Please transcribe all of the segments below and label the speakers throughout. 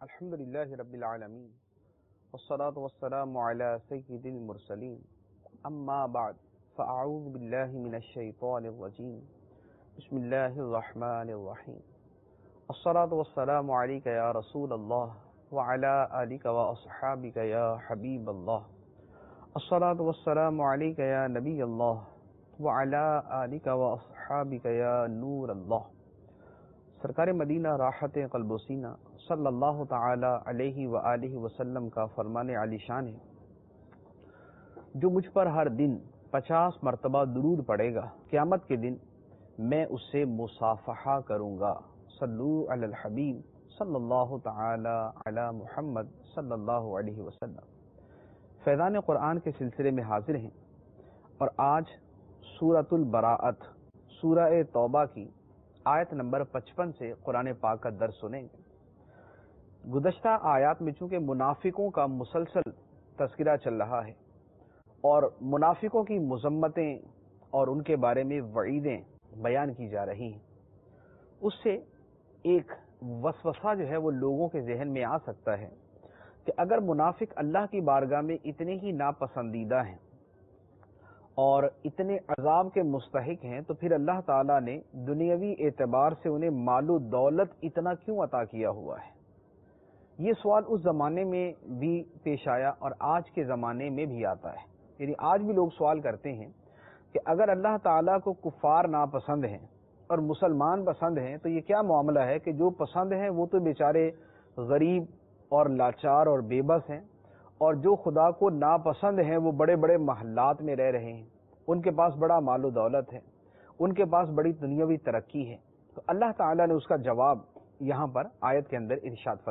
Speaker 1: الحمد لله رب العالمين والصلاة والسلام على سيد المرسلين أما بعد فأعوذ بالله من الشيطان الرجيم بسم الله الرحمن الرحيم الصلاة والسلام عليك يا رسول الله وعلى آلك وأصحابك يا حبيب الله الصلاة والسلام عليك يا نبي الله وعلى آلك وأصحابك يا نور الله. سرکار مدینہ راحت قلب و سینہ صلی اللہ تعالی علیہ وآلہ وسلم کا فرمان علی شان ہے، جو مجھ پر ہر دن 50 مرتبہ درود پڑے گا، قیامت کے دن میں اس سے مصافحہ کروں گا. صلو علی الحبیب صلی اللہ تعالی علی محمد صلی اللہ علیہ وسلم. فیضان قرآن کے سلسلے میں حاضر ہیں اور آج سورۃ البراءت سورہ توبہ کی آیت نمبر 55 سے قرآن پاک کا درس سنیں گے. گزشتہ آیات میں چونکہ منافقوں کا مسلسل تذکرہ چل رہا ہے اور منافقوں کی مذمتیں اور ان کے بارے میں وعیدیں بیان کی جا رہی ہیں، اس سے ایک وسوسہ جو ہے وہ لوگوں کے ذہن میں آ سکتا ہے کہ اگر منافق اللہ کی بارگاہ میں اتنے ہی ناپسندیدہ ہیں اور اتنے عذاب کے مستحق ہیں تو پھر اللہ تعالیٰ نے دنیاوی اعتبار سے انہیں مال و دولت اتنا کیوں عطا کیا ہوا ہے. یہ سوال اس زمانے میں بھی پیش آیا اور آج کے زمانے میں بھی آتا ہے. یعنی آج بھی لوگ سوال کرتے ہیں کہ اگر اللہ تعالیٰ کو کفار ناپسند ہیں اور مسلمان پسند ہیں تو یہ کیا معاملہ ہے کہ جو پسند ہیں وہ تو بیچارے غریب اور لاچار اور بے بس ہیں، اور جو خدا کو ناپسند ہیں وہ بڑے بڑے محلات میں رہ رہے ہیں، ان کے پاس بڑا مال و دولت ہے، ان کے پاس بڑی دنیاوی ترقی ہے. تو اللہ تعالیٰ نے اس کا جواب یہاں پر آیت کے اندر ارشاد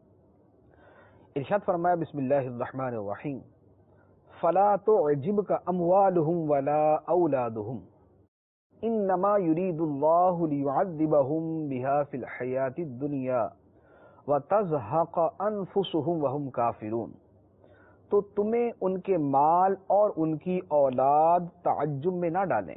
Speaker 1: فرمایا بسم اللہ الرحمن الرحیم فلا تعجبک اموالہم ولا اولادہم انما یرید اللہ لیعذبہم بہا فی الحیاۃ الدنیا وتزہق انفسہم وہم کافرون. تو تمہیں ان کے مال اور ان کی اولاد تعجب میں نہ ڈالیں.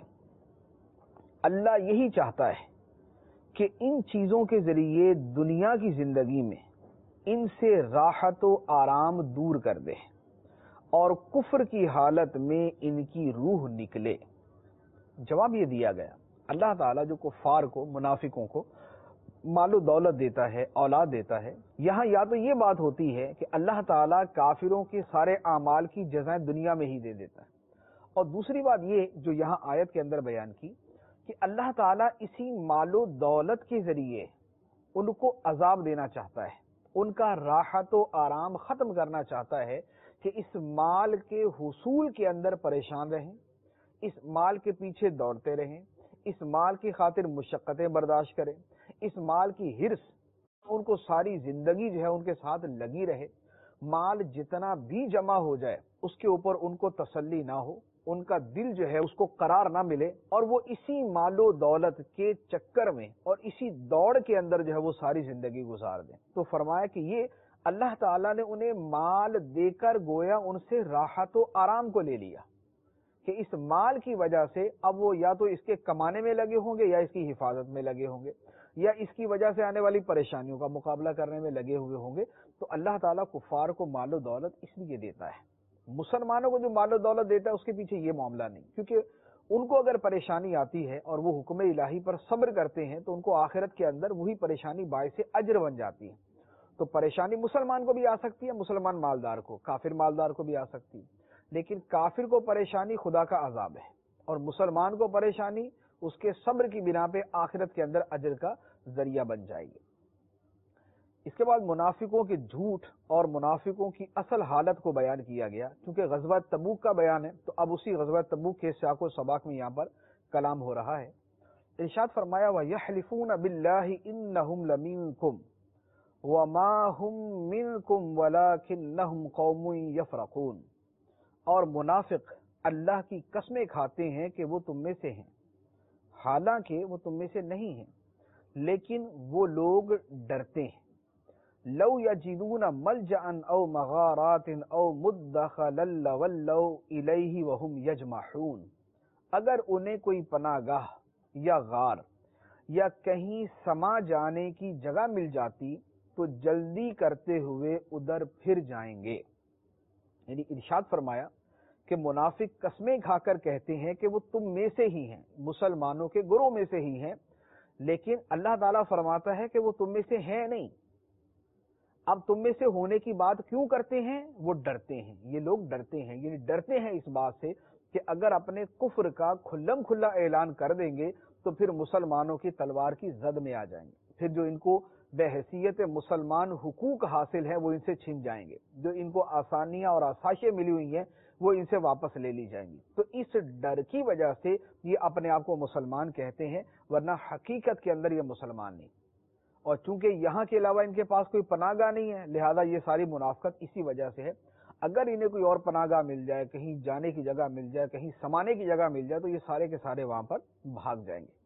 Speaker 1: اللہ یہی چاہتا ہے کہ ان چیزوں کے ذریعے دنیا کی زندگی میں ان سے راحت و آرام دور کر دے اور کفر کی حالت میں ان کی روح نکلے. جواب یہ دیا گیا، اللہ تعالیٰ جو کفار کو، منافقوں کو مال و دولت دیتا ہے، اولاد دیتا ہے، یہاں یا تو یہ بات ہوتی ہے کہ اللہ تعالیٰ کافروں کے سارے اعمال کی جزائیں دنیا میں ہی دے دیتا ہے، اور دوسری بات یہ جو یہاں آیت کے اندر بیان کی کہ اللہ تعالیٰ اسی مال و دولت کے ذریعے ان کو عذاب دینا چاہتا ہے، ان کا راحت و آرام ختم کرنا چاہتا ہے کہ اس مال کے حصول کے اندر پریشان رہیں، اس مال کے پیچھے دوڑتے رہیں، اس مال کی خاطر مشقتیں برداشت کریں، اس مال کی ہرس ان کو ساری زندگی جو ہے ان کے ساتھ لگی رہے. مال جتنا بھی جمع ہو جائے اس کے اوپر ان کو تسلی نہ ہو، ان کا دل جو ہے اس کو قرار نہ ملے، اور وہ اسی مال و دولت کے چکر میں اور اسی دوڑ کے اندر جو ہے وہ ساری زندگی گزار دیں. تو فرمایا کہ یہ اللہ تعالیٰ نے انہیں مال دے کر گویا ان سے راحت و آرام کو لے لیا کہ اس مال کی وجہ سے اب وہ یا تو اس کے کمانے میں لگے ہوں گے یا اس کی حفاظت میں لگے ہوں گے یا اس کی وجہ سے آنے والی پریشانیوں کا مقابلہ کرنے میں لگے ہوئے ہوں گے. تو اللہ تعالیٰ کفار کو مال و دولت اس لیے دیتا ہے. مسلمانوں کو جو مال و دولت دیتا ہے اس کے پیچھے یہ معاملہ نہیں، کیونکہ ان کو اگر پریشانی آتی ہے اور وہ حکم الہی پر صبر کرتے ہیں تو ان کو آخرت کے اندر وہی پریشانی باعث اجر بن جاتی ہے. تو پریشانی مسلمان کو بھی آ سکتی ہے، مسلمان مالدار کو، کافر مالدار کو بھی آ سکتی ہے، لیکن کافر کو پریشانی خدا کا عذاب ہے اور مسلمان کو پریشانی اس کے صبر کی بنا پہ آخرت کے اندر اجر کا ذریعہ بن جائے گی. اس کے بعد منافقوں کے جھوٹ اور منافقوں کی اصل حالت کو بیان کیا گیا. چونکہ غزوہ تبوک کا بیان ہے تو اب اسی غزوہ تبوک کے سیاق و سباق میں یہاں پر کلام ہو رہا ہے. ارشاد فرمایا وَيَحْلِفُونَ بِاللَّهِ إِنَّهُمْ لَمِنكُمْ وَمَا هُمْ مِنكُمْ وَلَكِنَّهُمْ قَوْمٌ يَفْرَقُونَ. اور منافق اللہ کی قسمیں کھاتے ہیں کہ وہ تم میں سے ہیں، حالانکہ وہ تم میں سے نہیں ہیں، لیکن وہ لوگ ڈرتے ہیں. لو یجدون ملجأ او مغارات او مدخلا لولوا الیہ وهم یجمحون. اگر انہیں کوئی پناہ گاہ یا غار یا کہیں سما جانے کی جگہ مل جاتی تو جلدی کرتے ہوئے ادھر پھر جائیں گے. یعنی ارشاد فرمایا کہ منافق قسمیں کھا کر کہتے ہیں کہ وہ تم میں سے ہی ہیں، مسلمانوں کے گروہ میں سے ہی ہیں، لیکن اللہ تعالیٰ فرماتا ہے کہ وہ تم میں سے ہیں نہیں. اب تم میں سے ہونے کی بات کیوں کرتے ہیں؟ وہ ڈرتے ہیں، یہ لوگ ڈرتے ہیں، یعنی ڈرتے ہیں اس بات سے کہ اگر اپنے کفر کا کھلم کھلا اعلان کر دیں گے تو پھر مسلمانوں کی تلوار کی زد میں آ جائیں گے، پھر جو ان کو بحیثیت مسلمان حقوق حاصل ہیں وہ ان سے چھن جائیں گے، جو ان کو آسانیاں اور آسائشیں ملی ہوئی ہیں وہ ان سے واپس لے لی جائیں گی. تو اس ڈر کی وجہ سے یہ اپنے آپ کو مسلمان کہتے ہیں، ورنہ حقیقت کے اندر یہ مسلمان نہیں. اور چونکہ یہاں کے علاوہ ان کے پاس کوئی پناہ گاہ نہیں ہے، لہذا یہ ساری منافقت اسی وجہ سے ہے. اگر انہیں کوئی اور پناہ گاہ مل جائے، کہیں جانے کی جگہ مل جائے، کہیں سمانے کی جگہ مل جائے، تو یہ سارے کے سارے وہاں پر بھاگ جائیں گے.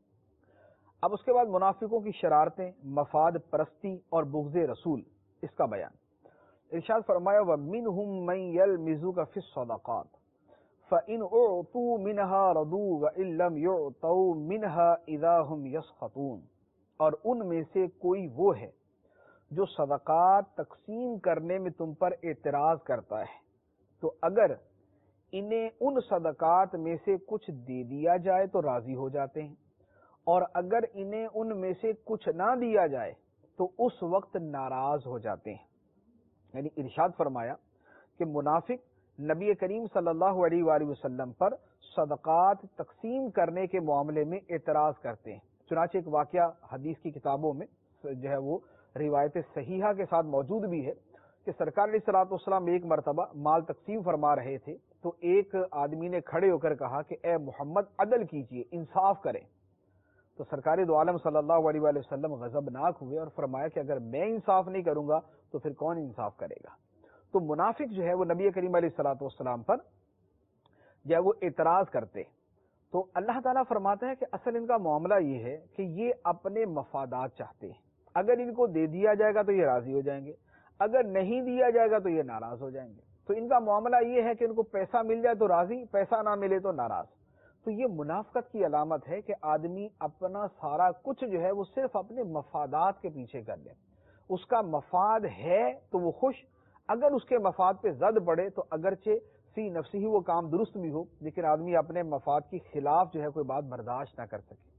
Speaker 1: اب اس کے بعد منافقوں کی شرارتیں، مفاد پرستی اور بغض رسول، اس کا بیان. ارشاد فرمایا وَمِنْهُمْ مَنْ يَلْمِزُكَ فِي الصَّدَقَاتِ فَإِنْ أُعْطُوا مِنْهَا رَضُوا وَإِنْ لَمْ يُعْطَوْا مِنْهَا إِذَا هُمْ يَسْخَطُونَ. اور ان میں سے کوئی وہ ہے جو صدقات تقسیم کرنے میں تم پر اعتراض کرتا ہے، تو اگر انہیں ان صدقات میں سے کچھ دے دیا جائے تو راضی ہو جاتے ہیں، اور اگر انہیں ان میں سے کچھ نہ دیا جائے تو اس وقت ناراض ہو جاتے ہیں. یعنی ارشاد فرمایا کہ منافق نبی کریم صلی اللہ علیہ وآلہ وسلم پر صدقات تقسیم کرنے کے معاملے میں اعتراض کرتے ہیں. چنانچہ ایک واقعہ حدیث کی کتابوں میں جو ہے وہ روایت صحیحہ کے ساتھ موجود بھی ہے کہ سرکار علیہ الصلوۃ والسلام ایک مرتبہ مال تقسیم فرما رہے تھے تو ایک آدمی نے کھڑے ہو کر کہا کہ اے محمد عدل کیجئے، انصاف کریں. تو سرکار دو عالم صلی اللہ علیہ وآلہ وسلم غضبناک ہوئے اور فرمایا کہ اگر میں انصاف نہیں کروں گا تو پھر کون انصاف کرے گا. تو منافق جو ہے وہ نبی کریم علیہ الصلوۃ والسلام پر جو ہے وہ اعتراض کرتے. تو اللہ تعالیٰ فرماتا ہے کہ اصل ان کا معاملہ یہ ہے کہ یہ اپنے مفادات چاہتے ہیں. اگر ان کو دے دیا جائے گا تو یہ راضی ہو جائیں گے، اگر نہیں دیا جائے گا تو یہ ناراض ہو جائیں گے. تو ان کا معاملہ یہ ہے کہ ان کو پیسہ مل جائے تو راضی، پیسہ نہ ملے تو ناراض. تو یہ منافقت کی علامت ہے کہ آدمی اپنا سارا کچھ جو ہے وہ صرف اپنے مفادات کے پیچھے کر لے. اس کا مفاد ہے تو وہ خوش، اگر اس کے مفاد پہ زد پڑے تو اگرچہ فی نفسی ہی وہ کام درست بھی ہو، لیکن آدمی اپنے مفاد کے خلاف جو ہے کوئی بات برداشت نہ کر سکے.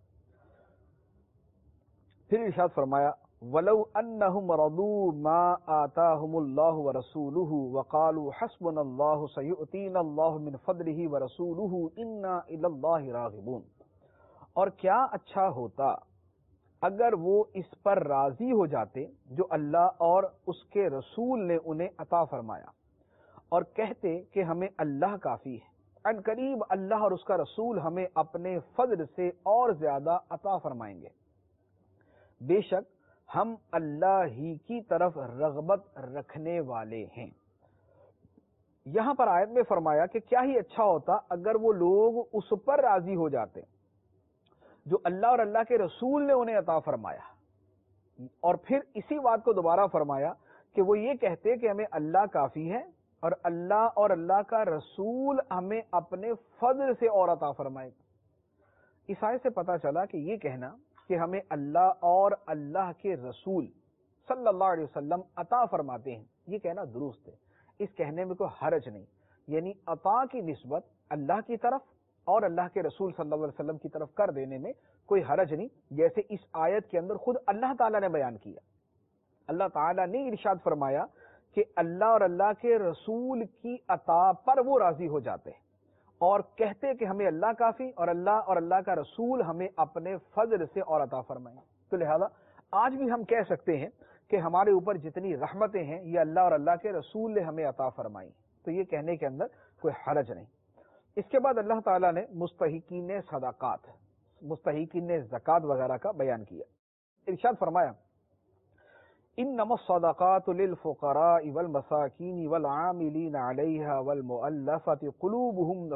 Speaker 1: پھر ارشاد فرمایا وَلَوْ أَنَّهُمْ رَضُوا مَا آتَاهُمُ اللَّهُ وَرَسُولُهُ وَقَالُوا حَسْبُنَا اللَّهُ سَيُؤْتِينَا اللَّهُ مِنْ فَضْلِهِ وَرَسُولُهُ إِنَّا إِلَى اللَّهِ رَاغِبُونَ. اور کیا اچھا ہوتا اگر وہ اس پر راضی ہو جاتے جو اللہ اور اس کے رسول نے انہیں عطا فرمایا، اور کہتے کہ ہمیں اللہ کافی ہے، ان قریب اللہ اور اس کا رسول ہمیں اپنے فضل سے اور زیادہ عطا فرمائیں گے. بے شک ہم اللہ ہی کی طرف رغبت رکھنے والے ہیں. یہاں پر آیت میں فرمایا کہ کیا ہی اچھا ہوتا اگر وہ لوگ اس پر راضی ہو جاتے جو اللہ اور اللہ کے رسول نے انہیں عطا فرمایا، اور پھر اسی بات کو دوبارہ فرمایا کہ وہ یہ کہتے کہ ہمیں اللہ کافی ہے اور اللہ کا رسول ہمیں اپنے فضل سے اور عطا فرمائے. اس آیت سے پتہ چلا کہ یہ کہنا کہ ہمیں اللہ اور اللہ کے رسول صلی اللہ علیہ وسلم عطا فرماتے ہیں، یہ کہنا درست ہے، اس کہنے میں کوئی حرج نہیں. یعنی عطا کی نسبت اللہ کی طرف اور اللہ کے رسول صلی اللہ علیہ وسلم کی طرف کر دینے میں کوئی حرج نہیں، جیسے اس آیت کے اندر خود اللہ تعالیٰ نے بیان کیا. اللہ تعالیٰ نے ارشاد فرمایا کہ اللہ اور اللہ کے رسول کی عطا پر وہ راضی ہو جاتے ہیں اور کہتے کہ ہمیں اللہ کافی اور اللہ کا رسول ہمیں اپنے فضل سے اور عطا فرمائیں. تو لہذا آج بھی ہم کہہ سکتے ہیں کہ ہمارے اوپر جتنی رحمتیں ہیں یہ اللہ اور اللہ کے رسول نے ہمیں عطا فرمائی، تو یہ کہنے کے اندر کوئی حرج نہیں. اس کے بعد اللہ تعالیٰ نے مستحقین صدقات، مستحقین زکوٰۃ وغیرہ کا بیان کیا. ارشاد فرمایا انما الصدقات للفقراء والمساکین والعاملین علیہا والمؤلفۃ قلوبهم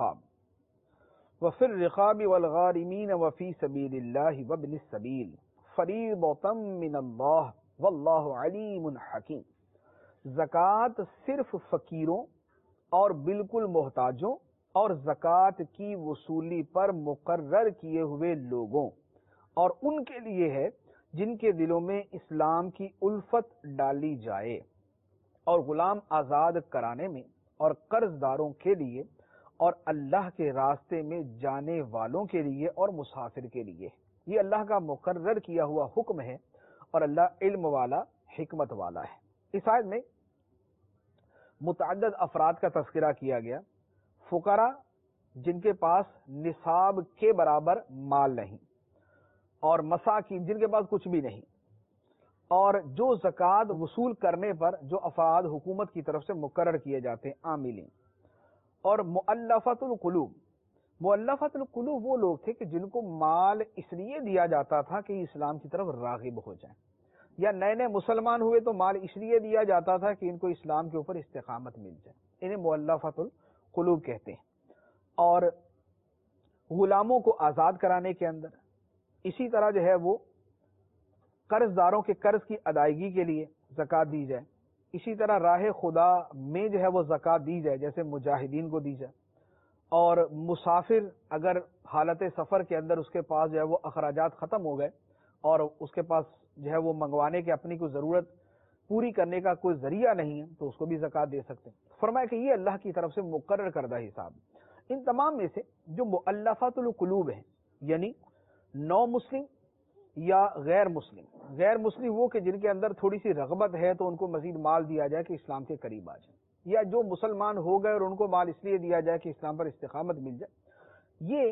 Speaker 1: وفی الرقاب والغارمین وفی سبیل اللہ وابن السبیل فریضۃ من اللہ واللہ علیم حکیم. زکوٰۃ صرف فقیروں اور بالکل محتاجوں اور زکوٰۃ کی وصولی پر مقرر کیے ہوئے لوگوں اور ان کے لیے ہے جن کے دلوں میں اسلام کی الفت ڈالی جائے، اور غلام آزاد کرانے میں، اور قرض داروں کے لیے، اور اللہ کے راستے میں جانے والوں کے لیے، اور مسافر کے لیے۔ یہ اللہ کا مقرر کیا ہوا حکم ہے، اور اللہ علم والا، حکمت والا ہے۔ اس آیت میں متعدد افراد کا تذکرہ کیا گیا۔ فقراء جن کے پاس نصاب کے برابر مال نہیں، اور مساکین جن کے پاس کچھ بھی نہیں، اور جو زکوٰۃ وصول کرنے پر جو افراد حکومت کی طرف سے مقرر کیے جاتے ہیں، عاملین، اور مؤلفۃ القلوب۔ مؤلفۃ القلوب وہ لوگ تھے کہ جن کو مال اس لیے دیا جاتا تھا کہ اسلام کی طرف راغب ہو جائیں، یا نئے نئے مسلمان ہوئے تو مال اس لیے دیا جاتا تھا کہ ان کو اسلام کے اوپر استقامت مل جائے، انہیں مؤلفۃ القلوب کہتے ہیں۔ اور غلاموں کو آزاد کرانے کے اندر، اسی طرح جو ہے وہ قرض داروں کے قرض کی ادائیگی کے لیے زکوٰۃ دی جائے، اسی طرح راہ خدا میں جو ہے وہ زکوٰۃ دی جائے، جیسے مجاہدین کو دی جائے، اور مسافر اگر حالت سفر کے اندر اس کے پاس جو ہے وہ اخراجات ختم ہو گئے اور اس کے پاس جو ہے وہ منگوانے کے اپنی کوئی ضرورت پوری کرنے کا کوئی ذریعہ نہیں ہے تو اس کو بھی زکوٰۃ دے سکتے ہیں۔ فرمایا کہ یہ اللہ کی طرف سے مقرر کردہ حساب۔ ان تمام میں سے جو مؤلفۃ القلوب ہیں، یعنی نو مسلم یا غیر مسلم وہ کہ جن کے اندر تھوڑی سی رغبت ہے تو ان کو مزید مال دیا جائے کہ اسلام کے قریب آ جائیں، یا جو مسلمان ہو گئے اور ان کو مال اس لیے دیا جائے کہ اسلام پر استقامت مل جائے، یہ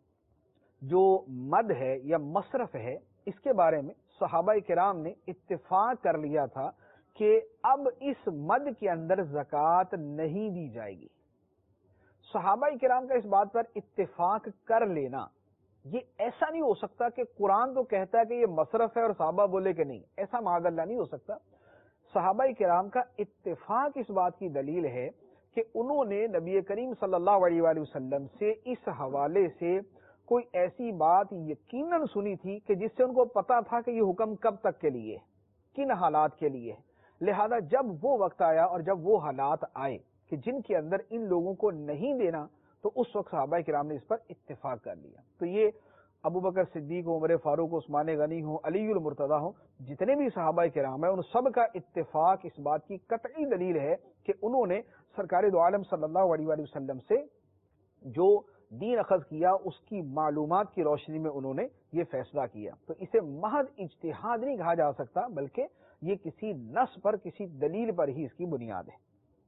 Speaker 1: جو مد ہے یا مصرف ہے، اس کے بارے میں صحابہ کرام نے اتفاق کر لیا تھا کہ اب اس مد کے اندر زکوٰۃ نہیں دی جائے گی۔ صحابہ کرام کا اس بات پر اتفاق کر لینا، یہ ایسا نہیں ہو سکتا کہ قرآن تو کہتا ہے کہ یہ مصرف ہے اور صحابہ بولے کہ نہیں، ایسا معاذ اللہ نہیں ہو سکتا۔ صحابہ کرام کا اتفاق اس بات کی دلیل ہے کہ انہوں نے نبی کریم صلی اللہ علیہ وآلہ وسلم سے اس حوالے سے کوئی ایسی بات یقیناً سنی تھی کہ جس سے ان کو پتا تھا کہ یہ حکم کب تک کے لیے، کن حالات کے لیے، لہذا جب وہ وقت آیا اور جب وہ حالات آئے کہ جن کے اندر ان لوگوں کو نہیں دینا، تو اس وقت صحابہ کرام نے اس پر اتفاق کر لیا۔ تو یہ ابو بکر صدیق ہو، عمر فاروق، عثمان غنی ہو، علی المرتضیٰ ہو، جتنے بھی صحابہ کرام ہیں ان سب کا اتفاق اس بات کی قطعی دلیل ہے کہ انہوں نے سرکار دو عالم صلی اللہ علیہ وآلہ وسلم سے جو دین اخذ کیا اس کی معلومات کی روشنی میں انہوں نے یہ فیصلہ کیا۔ تو اسے محض اجتہاد نہیں کہا جا سکتا، بلکہ یہ کسی نص پر، کسی دلیل پر ہی اس کی بنیاد ہے۔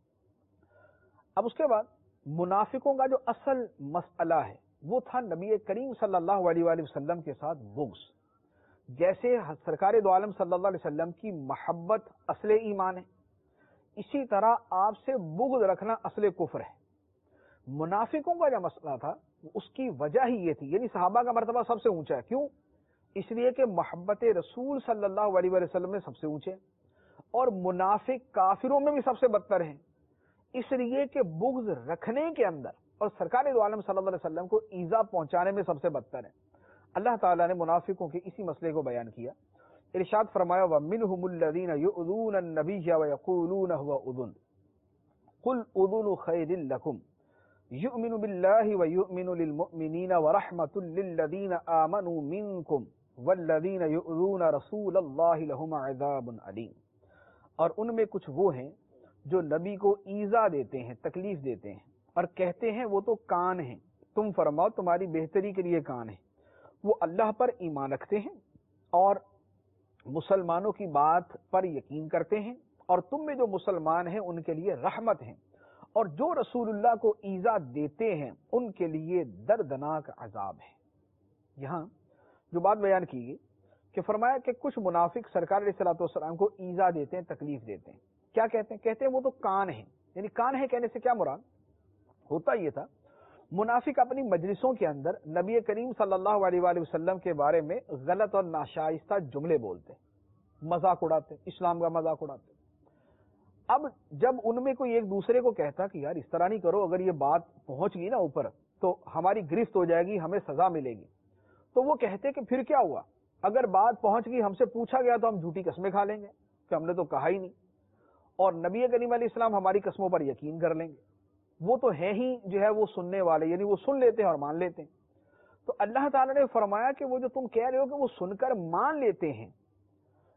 Speaker 1: اب اس کے بعد منافقوں کا جو اصل مسئلہ ہے وہ تھا نبی کریم صلی اللہ علیہ وآلہ وسلم کے ساتھ بغض۔ جیسے سرکار دو عالم صلی اللہ علیہ وسلم کی محبت اصل ایمان ہے، اسی طرح آپ سے بغض رکھنا اصل کفر ہے۔ منافقوں کا جو مسئلہ تھا اس کی وجہ ہی یہ تھی، یعنی صحابہ کا مرتبہ سب سے اونچا ہے، کیوں؟ اس لیے کہ محبت رسول صلی اللہ علیہ وآلہ وسلم میں سب سے اونچے، اور منافق کافروں میں بھی سب سے بدتر ہیں، اس لیے کہ بغض رکھنے کے اندر اور سرکار دو عالم صلی اللہ علیہ وسلم کو ایذا پہنچانے میں سب سے بدتر ہے۔ اللہ تعالیٰ نے منافقوں کے اسی مسئلے کو بیان کیا، ارشاد فرمایا وَمِنْهُمُ الَّذِينَ يُؤْذُونَ النَّبِيَّ وَيَقُولُونَ هُوَ أُذُنٌ قُلْ أُذُنُ خَيْرٍ لَكُمْ يُؤْمِنُ بِاللَّهِ وَيُؤْمِنُ لِلْمُؤْمِنِينَ وَرَحْمَةٌ لِلَّذِينَ آمَنُوا مِنْكُمْ وَالَّذِينَ يُؤْذُونَ رَسُولَ اللَّهِ لَهُمْ عَذَابٌ أَلِيمٌ۔ اور ان میں کچھ وہ ہیں جو نبی کو ایذا دیتے ہیں، تکلیف دیتے ہیں، اور کہتے ہیں وہ تو کان ہیں، تم فرماؤ تمہاری بہتری کے لیے کان ہیں، وہ اللہ پر ایمان رکھتے ہیں اور مسلمانوں کی بات پر یقین کرتے ہیں، اور تم میں جو مسلمان ہیں ان کے لیے رحمت ہیں، اور جو رسول اللہ کو ایذا دیتے ہیں ان کے لیے دردناک عذاب ہے۔ یہاں جو بات بیان کی گئی کہ فرمایا کہ کچھ منافق سرکار علیہ الصلوۃ والسلام کو ایذا دیتے ہیں، تکلیف دیتے ہیں، کیا کہتے ہیں؟ کہتے ہیں وہ تو کان ہیں، یعنی کان ہے کہنے سے کیا مراد ہوتا؟ یہ تھا منافق اپنی مجلسوں کے اندر نبی کریم صلی اللہ علیہ وآلہ وسلم کے بارے میں غلط اور ناشائستہ جملے بولتے، مذاق اڑاتے، اسلام کا مذاق اڑاتے۔ اب جب ان میں کوئی ایک دوسرے کو کہتا کہ یار اس طرح نہیں کرو، اگر یہ بات پہنچ گئی نا اوپر تو ہماری گرفت ہو جائے گی، ہمیں سزا ملے گی، تو وہ کہتے کہ پھر کیا ہوا، اگر بات پہنچ گئی، ہم سے پوچھا گیا تو ہم جھوٹی قسمیں کھا لیں گے کہ ہم نے تو کہا ہی نہیں، اور نبی کریم علیہ السلام ہماری قسموں پر یقین کر لیں گے، وہ تو ہیں ہی جو ہے وہ سننے والے، یعنی وہ سن لیتے ہیں اور مان لیتے ہیں۔ تو اللہ تعالیٰ نے فرمایا کہ وہ جو تم کہہ رہے ہو کہ وہ سن کر مان لیتے ہیں،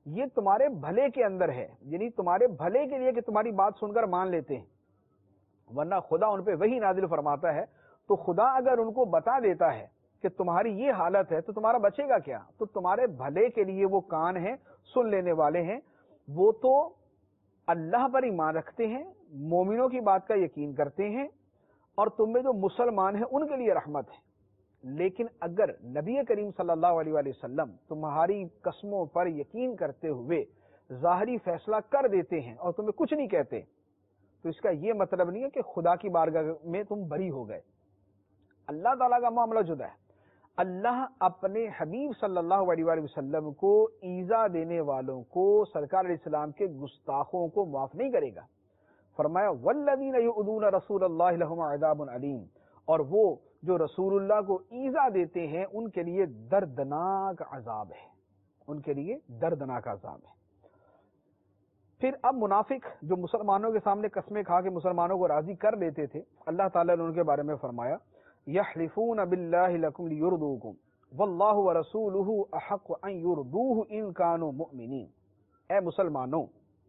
Speaker 1: یہ تمہارے بھلے کے اندر ہے، یعنی تمہارے بھلے کے لیے کہ تمہاری بات سن کر مان لیتے ہیں، ورنہ خدا ان پہ وہی نازل فرماتا ہے تو خدا اگر ان کو بتا دیتا ہے کہ تمہاری یہ حالت ہے تو تمہارا بچے گا کیا؟ تو تمہارے بھلے کے لیے وہ کان ہیں، سن لینے والے ہیں، وہ تو اللہ پر ایمان رکھتے ہیں، مومنوں کی بات کا یقین کرتے ہیں، اور تم میں جو مسلمان ہیں ان کے لیے رحمت ہے۔ لیکن اگر نبی کریم صلی اللہ علیہ وآلہ وسلم تمہاری قسموں پر یقین کرتے ہوئے ظاہری فیصلہ کر دیتے ہیں اور تمہیں کچھ نہیں کہتے، تو اس کا یہ مطلب نہیں ہے کہ خدا کی بارگاہ میں تم بری ہو گئے۔ اللہ تعالیٰ کا معاملہ جدا ہے۔ اللہ اپنے حبیب صلی اللہ علیہ وآلہ وسلم کو ایذا دینے والوں کو، سرکار علیہ السلام کے گستاخوں کو معاف نہیں کرے گا۔ فرمایا والذین یؤذون رسول اللہ لہم عذاب علیم، اور وہ جو رسول اللہ کو ایذا دیتے ہیں ان کے لیے دردناک عذاب ہے، ان کے لیے دردناک عذاب ہے۔ پھر اب منافق جو مسلمانوں کے سامنے قسمیں کھا کے مسلمانوں کو راضی کر لیتے تھے، اللہ تعالیٰ نے ان کے بارے میں فرمایا یحلفون باللہ لکم لیرضوکم واللہ ورسولہ احق ان یرضوہ ان کانوا مؤمنین۔ اے مسلمانوں،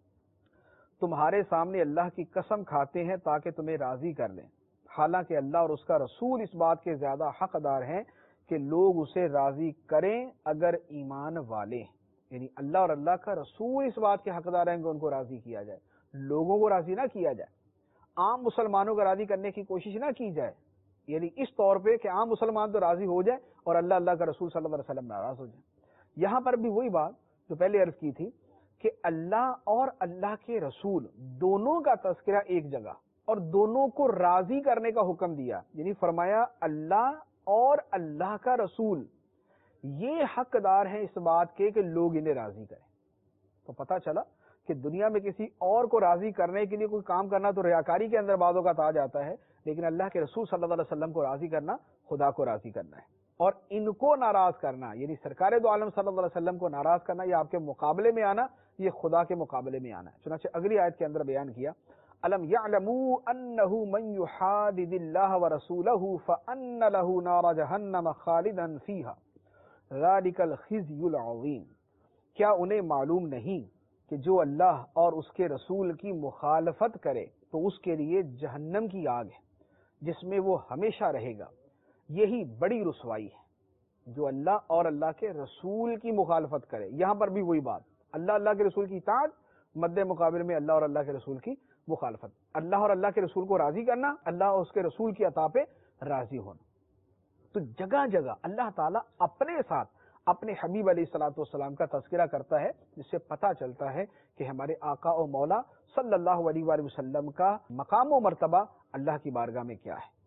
Speaker 1: تمہارے سامنے اللہ کی قسم کھاتے ہیں تاکہ تمہیں راضی کر لیں، حالانکہ اللہ اور اس کا رسول اس بات کے زیادہ حقدار ہیں کہ لوگ اسے راضی کریں اگر ایمان والے ہیں۔ یعنی اللہ اور اللہ کا رسول اس بات کے حقدار ہیں کہ ان کو راضی کیا جائے، لوگوں کو راضی نہ کیا جائے، عام مسلمانوں کو راضی کرنے کی کوشش نہ کی جائے، یعنی اس طور پہ کہ عام مسلمان تو راضی ہو جائے اور اللہ کا رسول صلی اللہ علیہ وسلم ناراض ہو جائے۔ یہاں پر بھی وہی بات جو پہلے عرض کی تھی کہ اللہ اور اللہ کے رسول دونوں کا تذکرہ ایک جگہ اور دونوں کو راضی کرنے کا حکم دیا، یعنی فرمایا اللہ اور اللہ کا رسول یہ حقدار ہیں اس بات کے کہ لوگ انہیں راضی کریں۔ تو پتہ چلا کہ دنیا میں کسی اور کو راضی کرنے کے لیے کوئی کام کرنا تو ریاکاری کے اندر بعض اوقات آ جاتا ہے، لیکن اللہ کے رسول صلی اللہ علیہ وسلم کو راضی کرنا خدا کو راضی کرنا ہے، اور ان کو ناراض کرنا یعنی سرکار دو عالم صلی اللہ علیہ وسلم کو ناراض کرنا یا آپ کے مقابلے میں آنا، یہ خدا کے مقابلے میں آنا ہے۔ چنانچہ اگلی آیت کے اندر بیان کیا الم یعلموا انہ من یحادد اللہ ورسولہ فان لہ نار جہنم خالدا فیہا ذلک الخزی العظیم۔ کیا انہیں معلوم نہیں کہ جو اللہ اور اس کے رسول کی مخالفت کرے تو اس کے لیے جہنم کی آگ ہے جس میں وہ ہمیشہ رہے گا، یہی بڑی رسوائی ہے۔ جو اللہ اور اللہ کے رسول کی مخالفت کرے، یہاں پر بھی وہی بات، اللہ کے رسول کی اطاعت، مد مقابل میں اللہ اور اللہ کے رسول کی مخالفت، اللہ اور اللہ کے رسول کو راضی کرنا، اللہ اور اس کے رسول کی عطا پہ راضی ہونا۔ تو جگہ جگہ اللہ تعالیٰ اپنے ساتھ اپنے حبیب علیہ الصلوۃ والسلام کا تذکرہ کرتا ہے، جس سے پتہ چلتا ہے کہ ہمارے آقا و مولا صلی اللہ علیہ وآلہ وسلم کا مقام و مرتبہ اللہ کی بارگاہ میں کیا ہے۔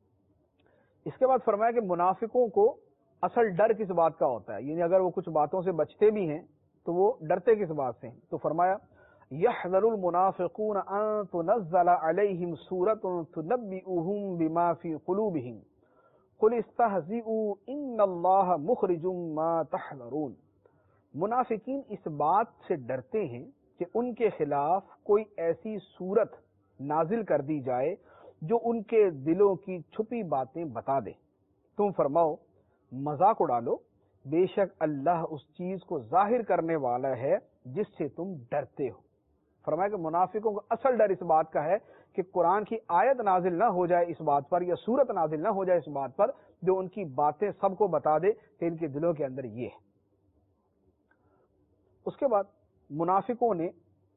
Speaker 1: اس کے بعد فرمایا کہ منافقوں کو اصل ڈر کس بات کا ہوتا ہے، یعنی اگر وہ کچھ باتوں سے بچتے بھی ہیں تو وہ ڈرتے کس بات سے ہیں؟ تو فرمایا یحذر المنافقون ان تنزل علیہم سورۃ تنبئہم بما فی قلوبہم قل استہزئوا ان اللہ مخرج ما تحذرون۔ منافقین اس بات سے ڈرتے ہیں کہ ان کے خلاف کوئی ایسی صورت نازل کر دی جائے جو ان کے دلوں کی چھپی باتیں بتا دے۔ تم فرماؤ مذاق اڑالو، بے شک اللہ اس چیز کو ظاہر کرنے والا ہے جس سے تم ڈرتے ہو۔ فرمایا کہ منافقوں کا اصل ڈر اس بات کا ہے کہ قرآن کی آیت نازل نہ ہو جائے اس بات پر، یا سورت نازل نہ ہو جائے اس بات پر جو ان کی باتیں سب کو بتا دے کہ ان کے دلوں کے اندر یہ ہے۔ اس کے بعد منافقوں نے